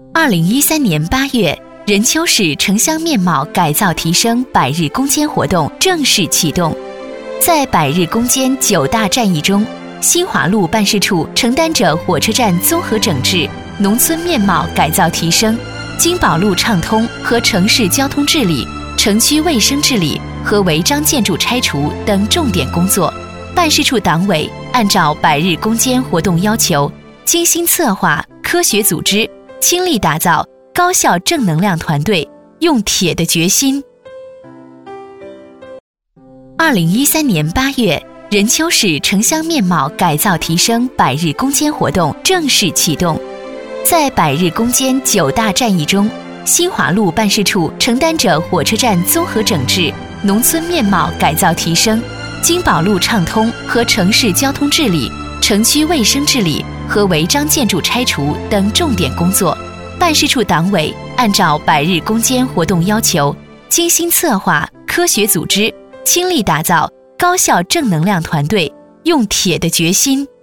2013年8月，任丘市城乡面貌改造提升百日攻坚活动正式启动。在百日攻坚9大战役中，新华路办事处承担着火车站综合整治、农村面貌改造提升、金宝路畅通和城市交通治理、城区卫生治理和违章建筑拆除等重点工作。办事处党委按照百日攻坚活动要求，精心策划、科学组织，倾力打造高效正能量团队，用铁的决心。2013年8月，任丘市城乡面貌改造提升百日攻坚活动正式启动。在百日攻坚9大战役中，新华路办事处承担着火车站综合整治、农村面貌改造提升、金宝路畅通和城市交通治理、城区卫生治理和违章建筑拆除等重点工作。办事处党委按照百日攻坚活动要求，精心策划、科学组织，倾力打造高效正能量团队，用铁的决心